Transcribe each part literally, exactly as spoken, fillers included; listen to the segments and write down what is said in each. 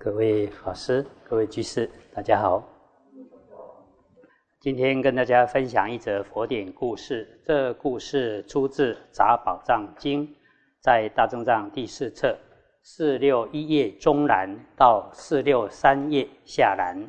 各位法师、各位居士，大家好。今天跟大家分享一则佛典故事。这故事出自《杂宝藏经》，在大正藏第四册四六一页中栏到四六三页下栏。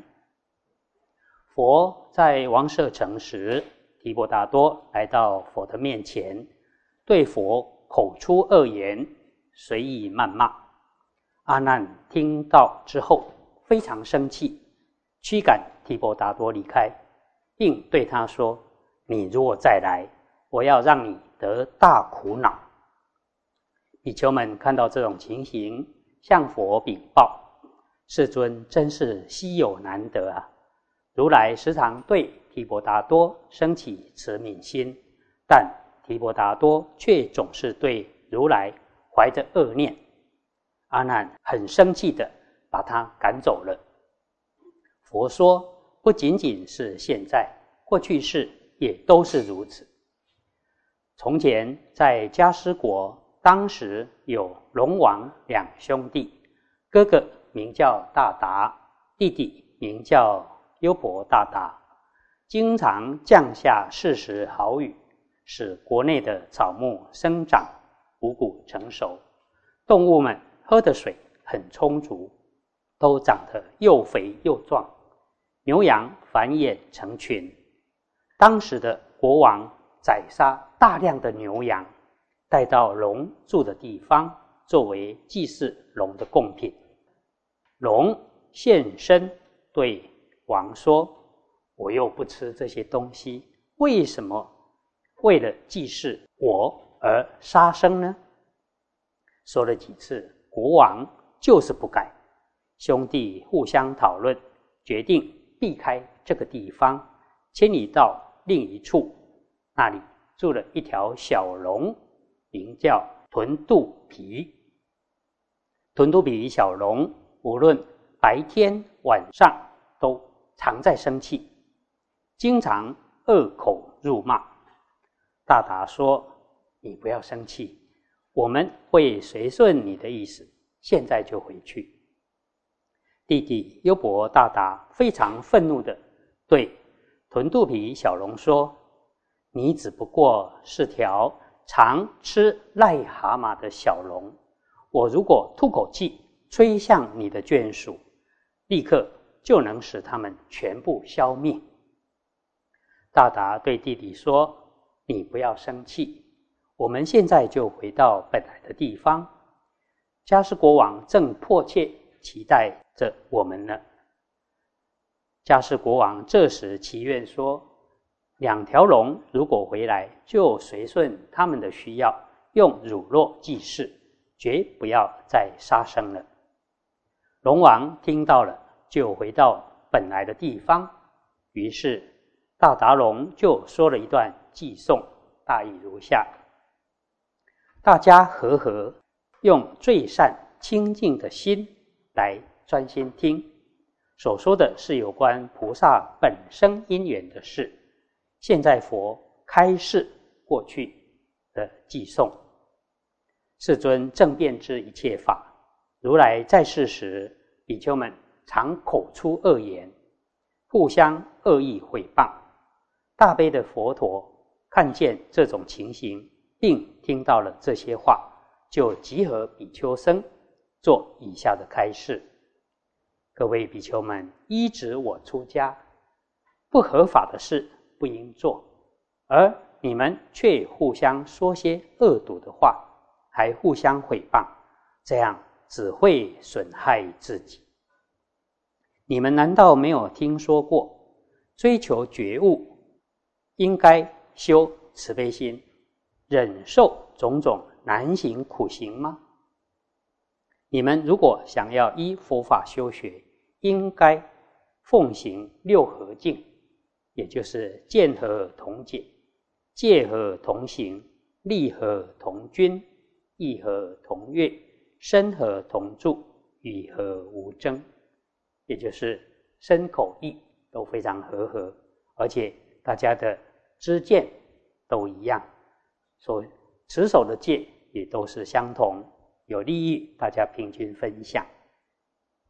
佛在王舍城时，提婆达多来到佛的面前，对佛口出恶言，随意谩骂。阿难听到之后非常生气，驱赶提婆达多离开，并对他说：你如果再来，我要让你得大苦恼。比丘们看到这种情形，向佛禀报：世尊真是稀有难得啊！如来时常对提婆达多生起慈悯心，但提婆达多却总是对如来怀着恶念。阿难很生气地把他赶走了。佛说，不仅仅是现在，过去世也都是如此。从前在迦尸国，当时有龙王两兄弟，哥哥名叫大达，弟弟名叫优婆大达，经常降下四时好雨，使国内的草木生长，五谷成熟，动物们喝的水很充足，都长得又肥又壮，牛羊繁衍成群。当时的国王宰杀大量的牛羊，带到龙住的地方，作为祭祀龙的贡品。龙现身对王说：我又不吃这些东西，为什么为了祭祀我而杀生呢？说了几次，国王就是不改。兄弟互相讨论，决定避开这个地方，迁移到另一处。那里住了一条小龙，名叫豚肚皮。豚肚皮小龙无论白天晚上都常在生气，经常恶口辱骂。大达说：你不要生气，我们会随顺你的意思，现在就回去。弟弟优婆大达非常愤怒地对豚肚皮小龙说：你只不过是条常吃癞蛤蟆的小龙，我如果吐口气吹向你的眷属，立刻就能使他们全部消灭。大达对弟弟说：你不要生气，我们现在就回到本来的地方。迦尸国王正迫切期待着我们呢。迦尸国王这时祈愿说：两条龙如果回来，就随顺他们的需要，用乳酪祭祀，绝不要再杀生了。龙王听到了，就回到本来的地方。于是大达龙就说了一段偈颂，大意如下：大家和和，用最善清净的心来专心听。所说的是有关菩萨本生因缘的事，现在佛开示过去的偈颂。世尊正遍知一切法，如来在世时，比丘们常口出恶言，互相恶意毁谤。大悲的佛陀看见这种情形，并听到了这些话，就集合比丘僧做以下的开示：各位比丘们，依止我出家，不合法的事不应做，而你们却互相说些恶毒的话，还互相毁谤，这样只会损害自己。你们难道没有听说过，追求觉悟应该修慈悲心，忍受种种难行苦行吗？你们如果想要依佛法修学，应该奉行六和敬，也就是见和同解，戒和同行，利和同均，义和同悦，身和同住，语和无争，也就是身口意都非常和合，而且大家的知见都一样，所持守的戒也都是相同，有利益大家平均分享。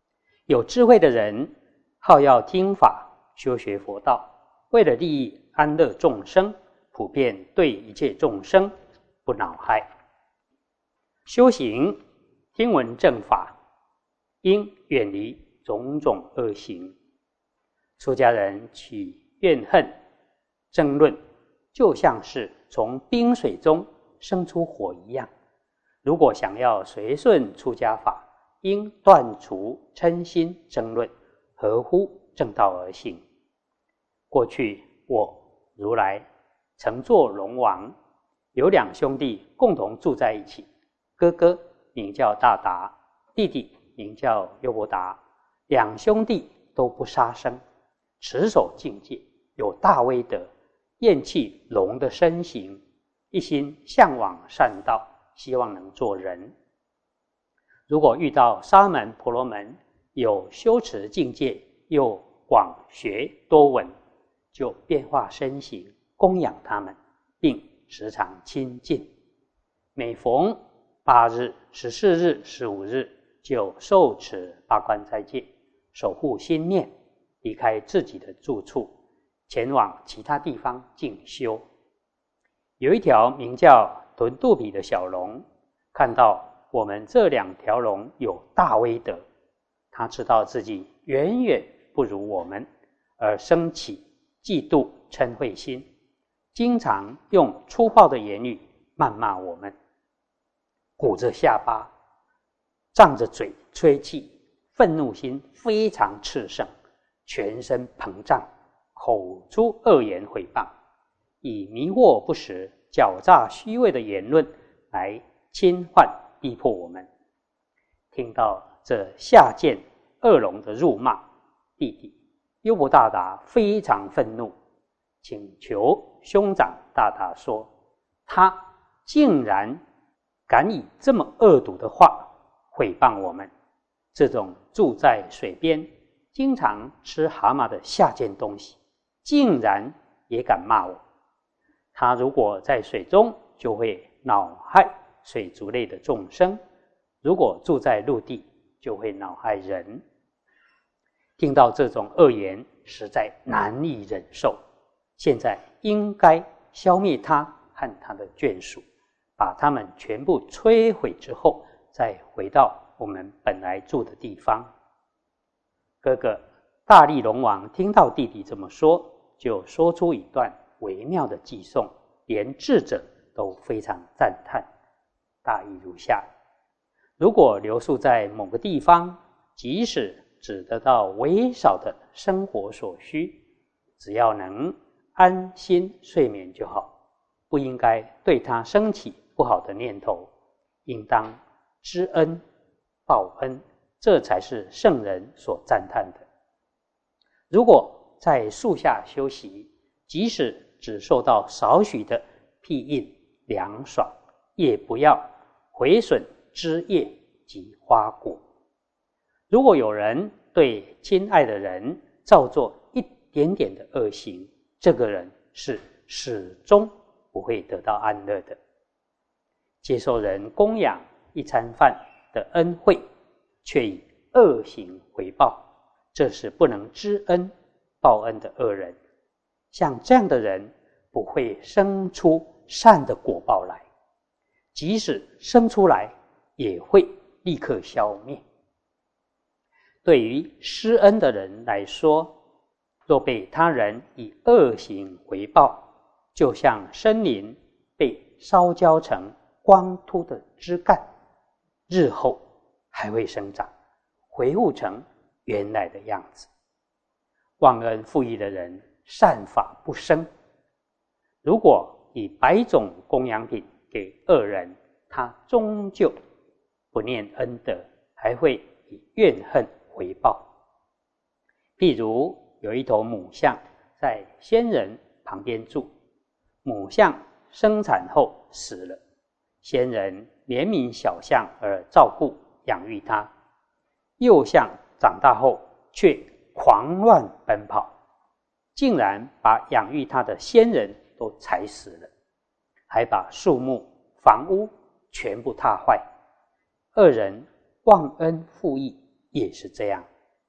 有智慧的人好要听法，修学佛道，为了利益安乐众生，普遍对一切众生不恼害。修行听闻正法，应远离种种恶行。出家人起怨恨争论，就像是从冰水中生出火一样。如果想要随顺出家法，应断除嗔心争论，合乎正道而行。过去我如来曾做龙王，有两兄弟共同住在一起，哥哥名叫大达，弟弟名叫优婆达。两兄弟都不杀生，持守境界，有大威德，厌弃龙的身形，一心向往善道，希望能做人。如果遇到沙门婆罗门有修持境界，又广学多闻，就变化身形供养他们，并时常亲近。每逢八日、十四日、十五日，就受持八关斋戒，守护心念，离开自己的住处，前往其他地方进修。有一条名叫豚肚皮的小龙，看到我们这两条龙有大威德，他知道自己远远不如我们，而生起嫉妒嗔恚心，经常用粗暴的言语谩骂我们，鼓着下巴，张着嘴吹气，愤怒心非常炽盛，全身膨胀，口出恶言毁谤，以迷惑不实、狡诈虚伪的言论来侵犯逼迫我们。听到这下贱恶龙的辱骂，弟弟优婆大达非常愤怒，请求兄长大达说，他竟然敢以这么恶毒的话毁谤我们，这种住在水边经常吃蛤蟆的下贱东西，竟然也敢骂我。他如果在水中，就会恼害水族类的众生；如果住在陆地，就会恼害人。听到这种恶言，实在难以忍受。现在应该消灭他和他的眷属，把他们全部摧毁之后，再回到我们本来住的地方。哥哥大力龙王听到弟弟这么说，就说出一段微妙的偈颂，连智者都非常赞叹。大意如下：如果留宿在某个地方，即使只得到微少的生活所需，只要能安心睡眠就好，不应该对他升起不好的念头，应当知恩报恩，这才是圣人所赞叹的。如果在树下休息，即使只受到少许的庇荫凉爽，也不要毁损枝叶及花果。如果有人对亲爱的人造作一点点的恶行，这个人是始终不会得到安乐的。接受人供养一餐饭的恩惠，却以恶行回报，这是不能知恩报恩的恶人。像这样的人不会生出善的果报来，即使生出来也会立刻消灭。对于施恩的人来说，若被他人以恶行回报，就像森林被烧焦成光秃的枝干，日后还会生长，恢复成原来的样子。忘恩负义的人善法不生，如果以百种供养品给恶人，他终究不念恩德，还会以怨恨回报。譬如有一头母象在仙人旁边住，母象生产后死了，仙人怜悯小象而照顾养育它。幼象长大后却狂乱奔跑，竟然把养育它的仙人都踩死了，还把树木、房屋全部踏坏。恶人忘恩负义也是这样，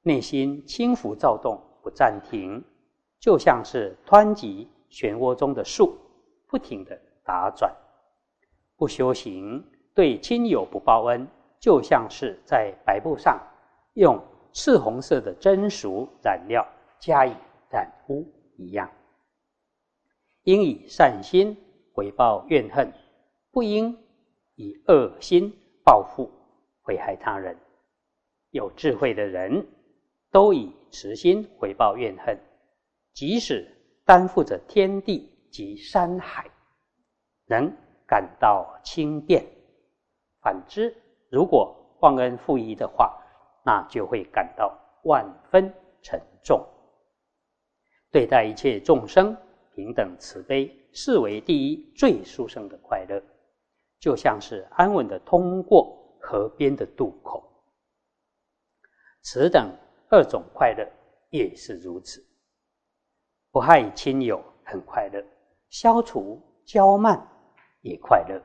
内心轻浮躁动不暂停，就像是湍急漩涡中的树，不停地打转。不修行，对亲友不报恩，就像是在白布上用赤红色的真俗染料加以染污一样。应以善心回报怨恨，不应以恶心报复危害他人。有智慧的人都以慈心回报怨恨，即使担负着天地及山海，能感到轻便。反之，如果忘恩负义的话，那就会感到万分沉重。对待一切众生平等慈悲，视为第一最殊胜的快乐，就像是安稳地通过河边的渡口。此等二种快乐也是如此。不害亲友很快乐，消除骄慢也快乐。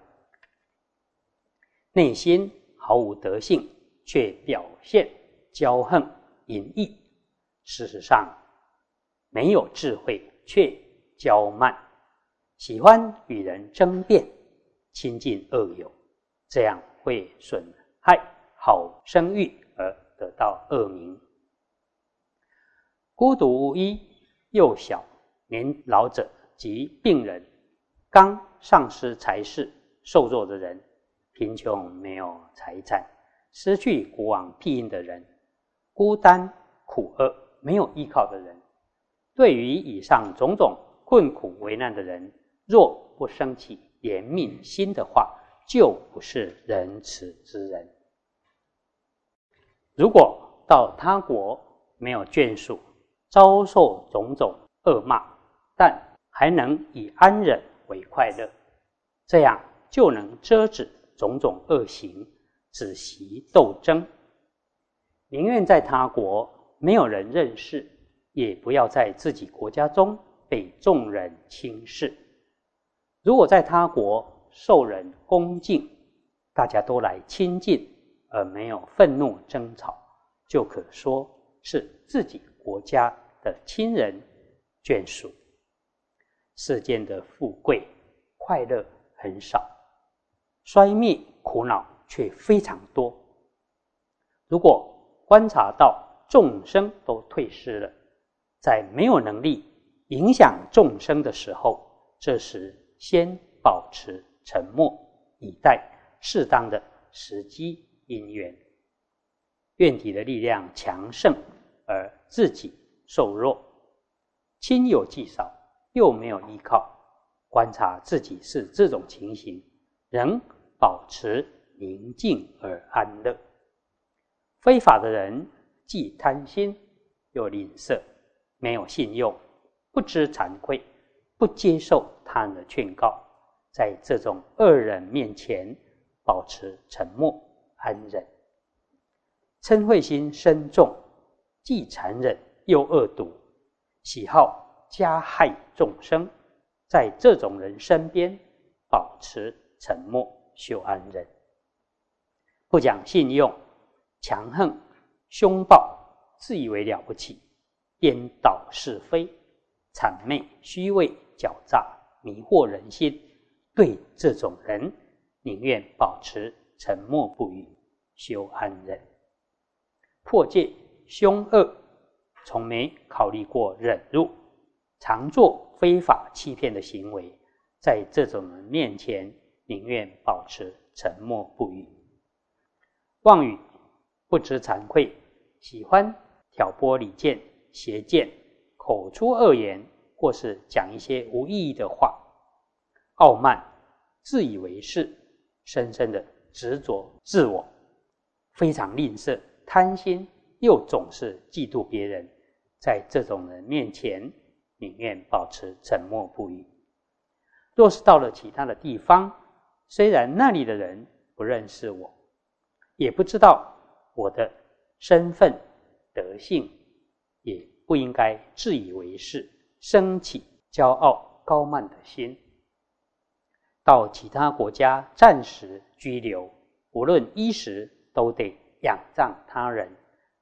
内心毫无德性，却表现骄横淫逸，事实上没有智慧，却骄慢，喜欢与人争辩，亲近恶友，这样会损害好声誉而得到恶名。孤独无依，幼小、年老者及病人，刚丧失财势、瘦弱的人，贫穷没有财产、失去国王庇荫的人，孤单苦厄没有依靠的人，对于以上种种困苦为难的人，若不生起怜悯心的话，就不是仁慈之人。如果到他国没有眷属，遭受种种恶骂，但还能以安忍为快乐，这样就能遮止种种恶行，止息斗争。宁愿在他国没有人认识，也不要在自己国家中被众人轻视。如果在他国受人恭敬，大家都来亲近，而没有愤怒争吵，就可说是自己国家的亲人眷属。世间的富贵快乐很少，衰灭苦恼却非常多。如果观察到众生都退失了，在没有能力影响众生的时候，这时先保持沉默，以待适当的时机因缘。愿体的力量强盛，而自己瘦弱，亲友既少，又没有依靠，观察自己是这种情形，仍保持宁静而安乐。非法的人既贪心又吝啬，没有信用，不知惭愧，不接受他人的劝告，在这种恶人面前保持沉默安忍。嗔恚心深重，既残忍又恶毒，喜好加害众生，在这种人身边保持沉默修安忍。不讲信用，强横凶暴，自以为了不起，颠倒是非，谄媚虚伪，狡诈迷惑人心，对这种人宁愿保持沉默不语，修安忍。破戒凶恶，从没考虑过忍辱，常做非法欺骗的行为，在这种人面前宁愿保持沉默不语。妄语不知惭愧，喜欢挑拨离间邪见，口出恶言，或是讲一些无意义的话，傲慢自以为是，深深的执着自我，非常吝啬贪心，又总是嫉妒别人，在这种人面前宁愿保持沉默不语。若是到了其他的地方，虽然那里的人不认识我，也不知道我的身份德性，也不应该自以为是，升起骄傲高慢的心。到其他国家暂时居留，无论衣食都得仰仗他人，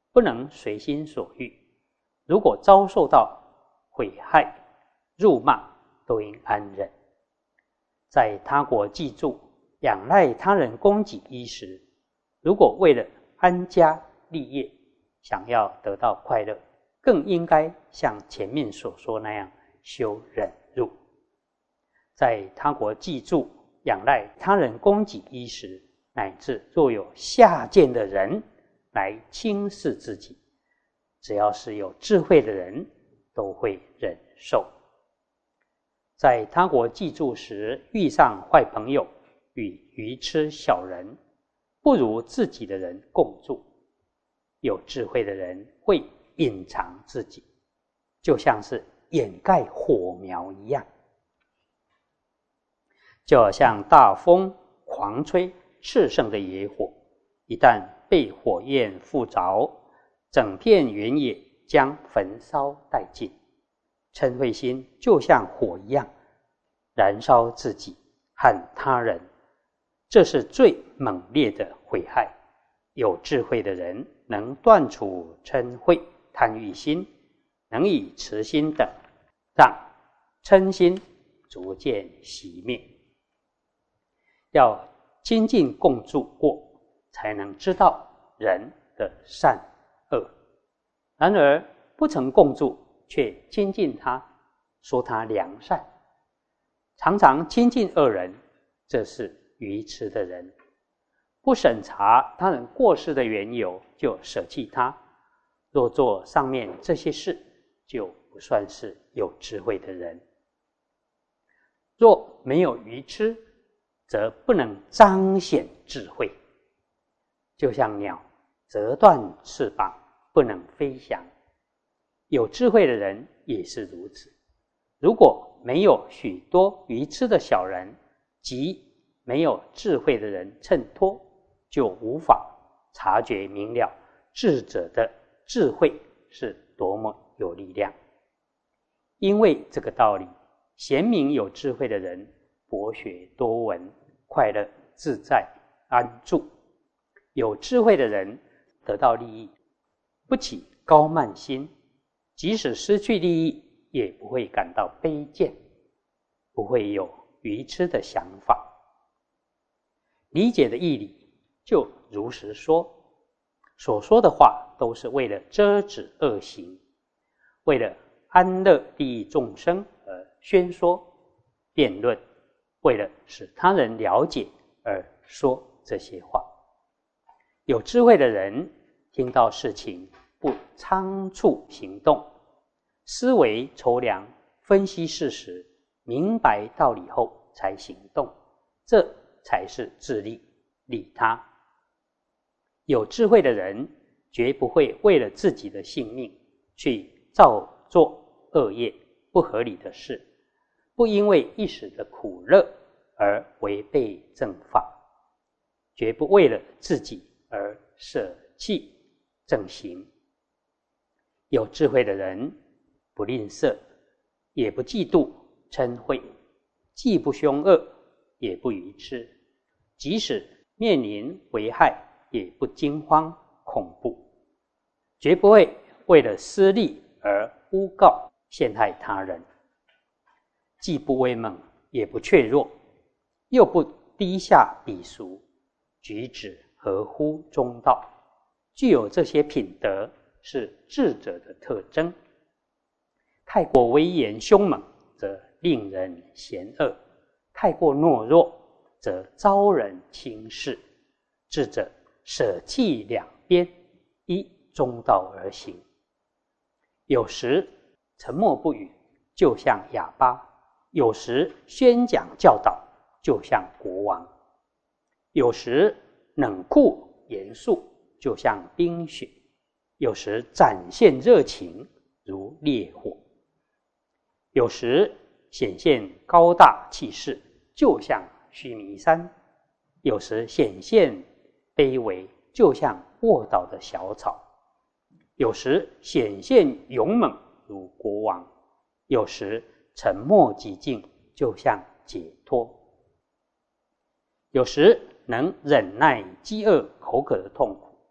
不能随心所欲。如果遭受到毁害、辱骂，都应安忍。在他国寄住，仰赖他人供给衣食，如果为了安家立业，想要得到快乐，更应该像前面所说那样修忍辱。在他国寄住，仰赖他人供给衣食，乃至若有下贱的人来轻视自己，只要是有智慧的人，都会忍受。在他国寄住时，遇上坏朋友与愚痴小人，不如自己的人共住。有智慧的人会隐藏自己，就像是掩盖火苗一样。就好像大风狂吹炽盛的野火，一旦被火焰附着，整片原野将焚烧殆尽。嗔恚心就像火一样，燃烧自己和他人，这是最猛烈的毁害。有智慧的人能断除嗔恚、贪欲心，能以慈心等让嗔心逐渐熄灭。要亲近共住过，才能知道人的善恶。然而不曾共住，却亲近他，说他良善，常常亲近恶人，这是愚痴的人。不审查他人过失的缘由，就舍弃他，若做上面这些事，就不算是有智慧的人。若没有愚痴，则不能彰显智慧。就像鸟折断翅膀，不能飞翔，有智慧的人也是如此。如果没有许多愚痴的小人，即没有智慧的人衬托，就无法察觉明了智者的智慧是多么有力量。因为这个道理，贤明有智慧的人博学多闻，快乐自在安住。有智慧的人得到利益，不起高慢心，即使失去利益，也不会感到卑贱，不会有愚痴的想法。理解的义理就如实说，所说的话都是为了遮止恶行，为了安乐利益众生而宣说辩论，为了使他人了解而说这些话。有智慧的人听到事情不仓促行动，思维筹量，分析事实，明白道理后才行动，这才是自利利他。有智慧的人绝不会为了自己的性命去造作恶业、不合理的事，不因为一时的苦乐而违背正法，绝不为了自己而舍弃正行。有智慧的人不吝啬，也不嫉妒嗔恚，既不凶恶，也不愚痴，即使面临危害，也不惊慌恐怖，绝不会为了私利而诬告陷害他人，既不威猛，也不怯弱，又不低下鄙俗，举止合乎中道。具有这些品德，是智者的特征。太过威严凶猛，则令人嫌恶；太过懦弱，则遭人轻视。智者舍弃两边，依中道而行。有时沉默不语，就像哑巴；有时宣讲教导，就像国王；有时冷酷严肃，就像冰雪；有时展现热情，如烈火；有时显现高大气势，就像须弥山；有时显现卑微，就像卧倒的小草；有时显现勇猛，如国王；有时沉默寂静，就像解脱；有时能忍耐饥饿口渴的痛苦；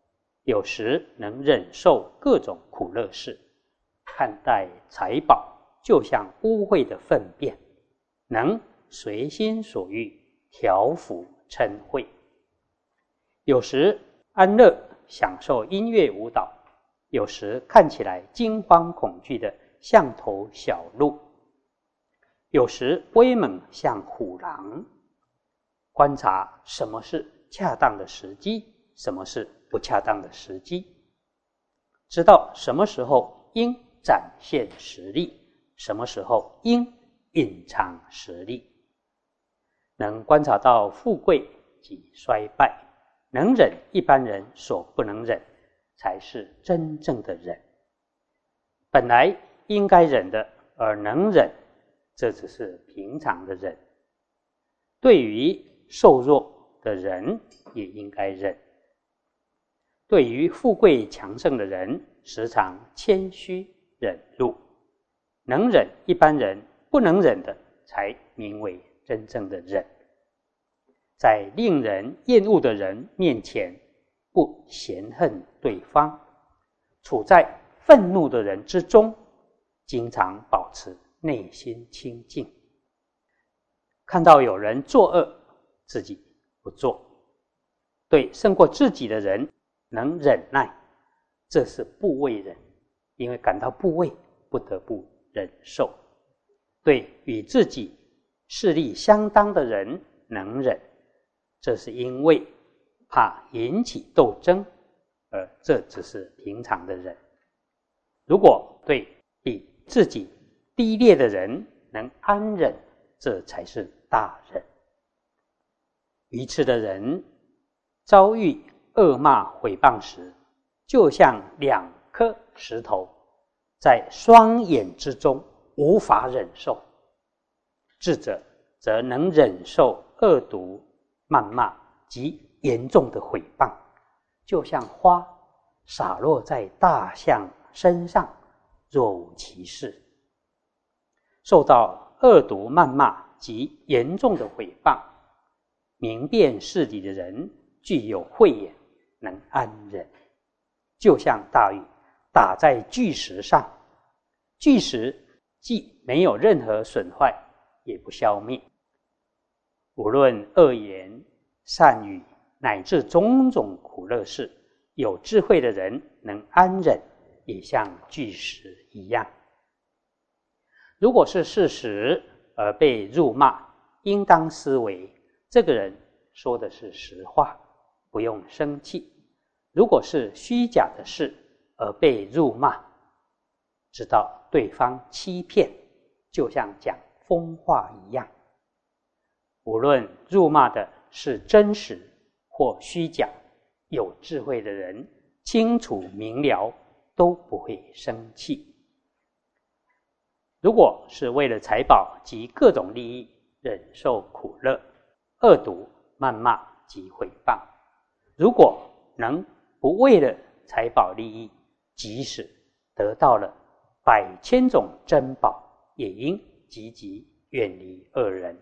有时能忍受各种苦乐事，看待财宝就像污秽的粪便，能随心所欲调伏嗔恚。有时安乐享受音乐舞蹈，有时看起来惊慌恐惧的像头小鹿，有时威猛像虎狼。观察什么是恰当的时机，什么是不恰当的时机，知道什么时候应展现实力，什么时候应隐藏实力。能观察到富贵及衰败，能忍一般人所不能忍，才是真正的忍。本来应该忍的而能忍，这只是平常的忍。对于瘦弱的人也应该忍，对于富贵强盛的人时常谦虚忍辱。能忍一般人不能忍的，才名为真正的忍。在令人厌恶的人面前不嫌恨对方，处在愤怒的人之中经常保持内心清净。看到有人作恶，自己不做，对胜过自己的人能忍耐，这是不畏忍，因为感到不畏，不得不忍受。对与自己势力相当的人能忍，这是因为怕引起斗争，而这只是平常的忍。如果对比自己低劣的人能安忍，这才是大忍。愚痴的人遭遇恶骂毁谤时，就像两颗石头在双眼之中无法忍受。智者则能忍受恶毒谩骂及严重的毁谤，就像花洒落在大象身上，若无其事。受到恶毒谩骂及严重的毁谤，明辨事理的人具有慧眼，能安忍。就像大雨打在巨石上，巨石既没有任何损坏，也不消灭。无论恶言善语乃至种种苦乐事，有智慧的人能安忍，也像巨石一样。如果是事实而被辱骂，应当思维这个人说的是实话，不用生气。如果是虚假的事而被辱骂，知道对方欺骗，就像讲疯话一样。无论辱骂的是真实或虚假，有智慧的人清楚明了，都不会生气。如果是为了财宝及各种利益忍受苦乐、恶毒、谩骂及毁谤，如果能不为了财宝利益，即使得到了百千种珍宝，也应积极远离恶人。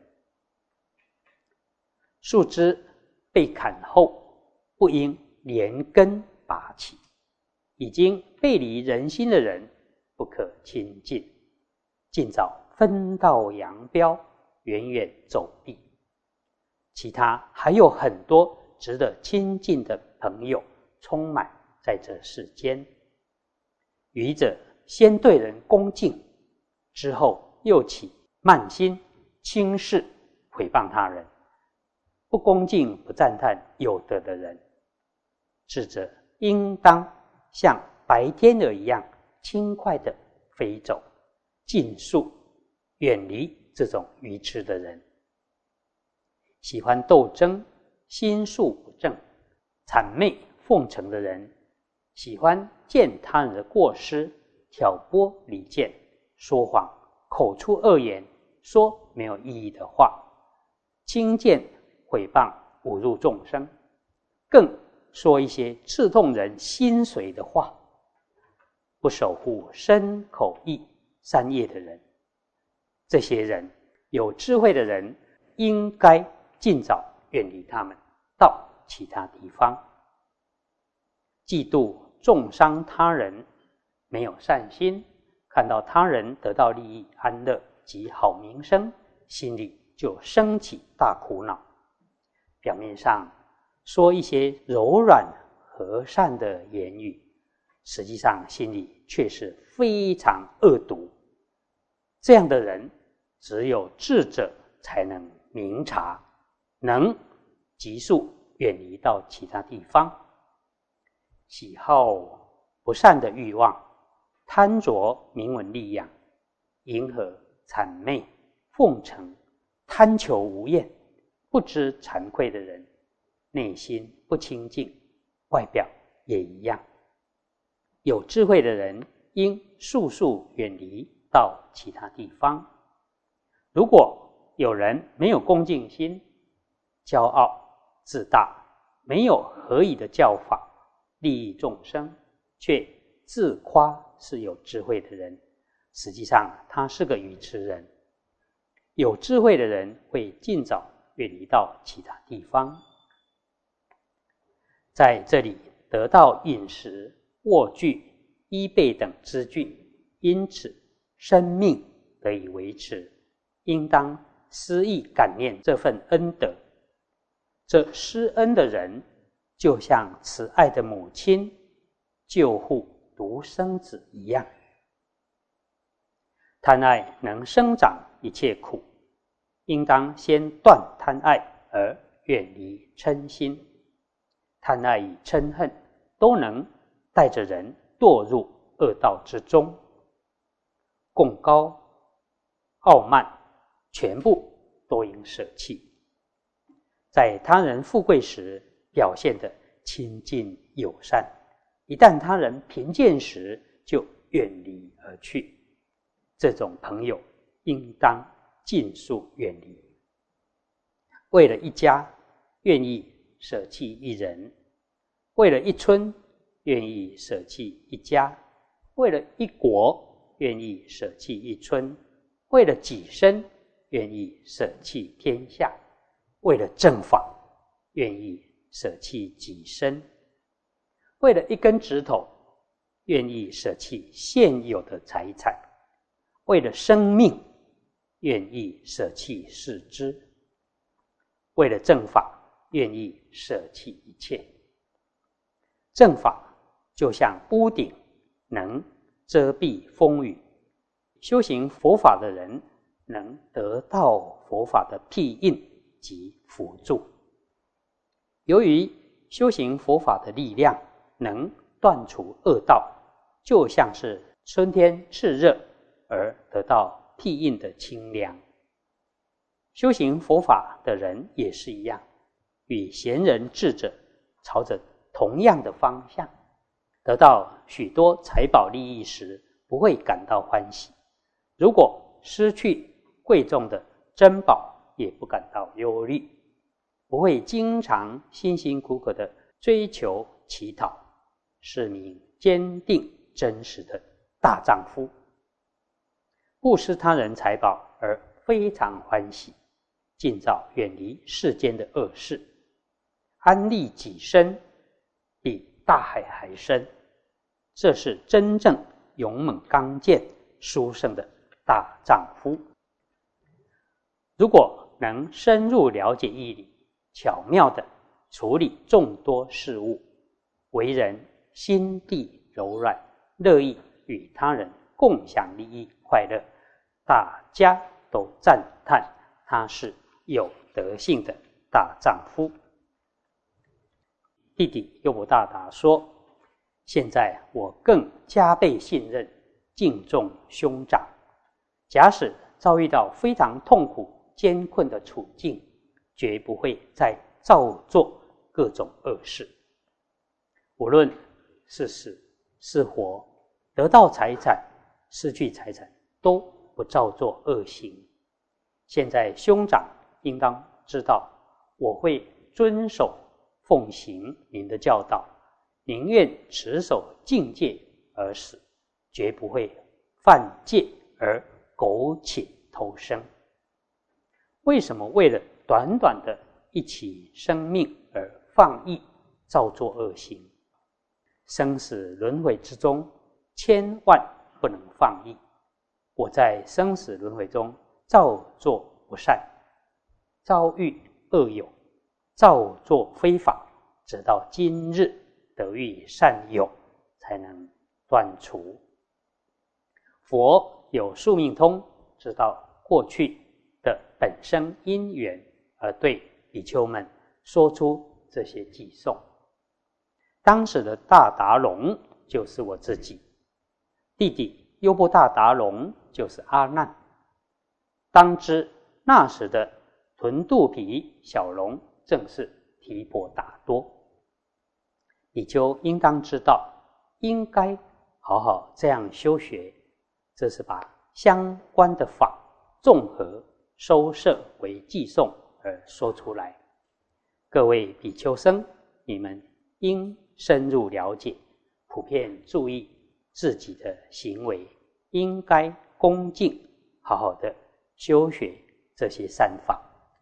树枝被砍后，不应连根拔起。已经背离人心的人，不可亲近，尽早分道扬镳，远远走避。其他还有很多值得亲近的朋友，充满在这世间。愚者先对人恭敬，之后又起慢心、轻视、毁谤他人，不恭敬不赞叹有德的人。智者应当像白天鹅一样轻快地飞走，尽速远离这种愚痴的人。喜欢斗争、心术不正、谄媚奉承的人，喜欢见他人的过失，挑拨离间，说谎，口出恶言，说没有意义的话，轻贱毁谤侮辱众生，更说一些刺痛人心髓的话，不守护身口意三业的人。这些人，有智慧的人应该尽早远离他们，到其他地方。 嫉妒重伤他人，没有善心，看到他人得到利益、安乐及好名声，心里就升起大苦恼。表面上说一些柔软和善的言语，实际上心里却是非常恶毒。这样的人，只有智者才能明察，能急速远离到其他地方。喜好不善的欲望，贪着名闻利养，迎合谄媚奉承，贪求无厌，不知惭愧的人，内心不清净，外表也一样。有智慧的人应速速远离到其他地方。如果有人没有恭敬心，骄傲自大，没有合宜的教法，利益众生，却自夸是有智慧的人，实际上他是个愚痴人。有智慧的人会尽早远离到其他地方，在这里得到饮食、卧具、衣被等资具，因此生命得以维持，应当思意感念这份恩德。这施恩的人就像慈爱的母亲救护独生子一样。贪爱能生长一切苦，应当先断贪爱而远离嗔心。贪爱与嗔恨都能带着人堕入恶道之中，贡高、傲慢，全部都应舍弃。在他人富贵时表现得亲近友善，一旦他人贫贱时就远离而去。这种朋友应当尽速远离。为了一家，愿意舍弃一人；为了一村，愿意舍弃一家；为了一国，愿意舍弃一村；为了己身，愿意舍弃天下；为了正法，愿意舍弃己身；为了一根指头，愿意舍弃现有的财产；为了生命，愿意舍弃四肢；为了正法，愿意舍弃一切。正法就像屋顶，能遮蔽风雨。修行佛法的人能得到佛法的庇荫及辅助。由于修行佛法的力量能断除恶道，就像是春天炽热而得到庇荫的清凉。修行佛法的人也是一样，与贤人智者朝着同样的方向，得到许多财宝利益时，不会感到欢喜；如果失去贵重的珍宝，也不感到忧虑，不会经常辛辛苦苦的追求乞讨，是名坚定真实的大丈夫。布施他人财宝而非常欢喜，尽早远离世间的恶事，安利己身比大海还深，这是真正勇猛刚健殊胜的大丈夫。如果能深入了解义理，巧妙地处理众多事物，为人心地柔软，乐意与他人共享利益快乐，大家都赞叹他是有德性的大丈夫。弟弟优婆达达说，现在我更加倍信任敬重兄长，假使遭遇到非常痛苦艰困的处境，绝不会再造作各种恶事。无论是死是活，得到财产失去财产，都不造作恶行。现在兄长应当知道，我会遵守奉行您的教导，宁愿持守境界而死，绝不会犯戒而苟且偷生。为什么为了短短的一起生命而放逸造作恶行？ 生死轮回之中，千万不能放逸。我在生死轮回中造作不善，遭遇恶友，造作非法，直到今日得遇善友，才能断除。佛有宿命通，知道过去的本生因缘，而对比丘们说出这些偈颂。当时的大达龙就是我自己，弟弟优波大达龙就是阿难。当知那时的臀肚皮小龙正是提婆达多。比丘应当知道，应该好好这样修学，这是把相关的法综合收摄为偈颂而说出来。各位比丘僧，你们应深入了解，普遍注意自己的行为，应该恭敬，好好的修学这些善法。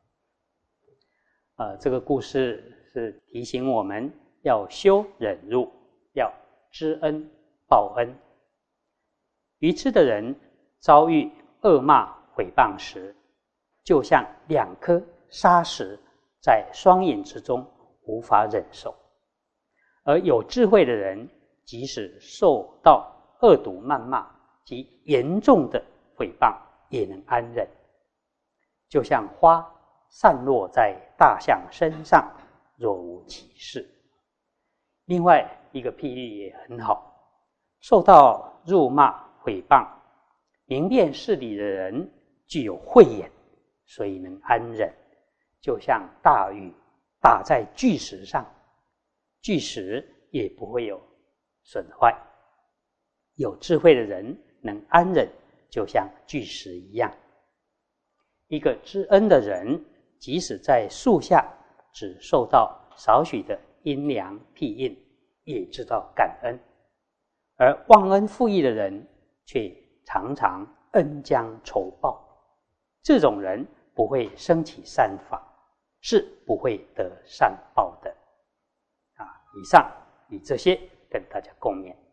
呃，这个故事是提醒我们要修忍辱，要知恩报恩。愚痴的人遭遇恶骂毁谤时，就像两颗砂石在双眼之中，无法忍受；而有智慧的人，即使受到恶毒谩骂及严重的毁谤，也能安忍。就像花散落在大象身上，若无其事。另外一个譬喻也很好，受到辱骂毁谤，明辨事理的人具有慧眼，所以能安忍。就像大雨打在巨石上，巨石也不会有损坏。有智慧的人能安忍，就像巨石一样。一个知恩的人，即使在树下只受到少许的阴凉庇荫，也知道感恩；而忘恩负义的人，却常常恩将仇报。这种人不会升起善法，是不会得善报的。啊，以上以这些跟大家共勉。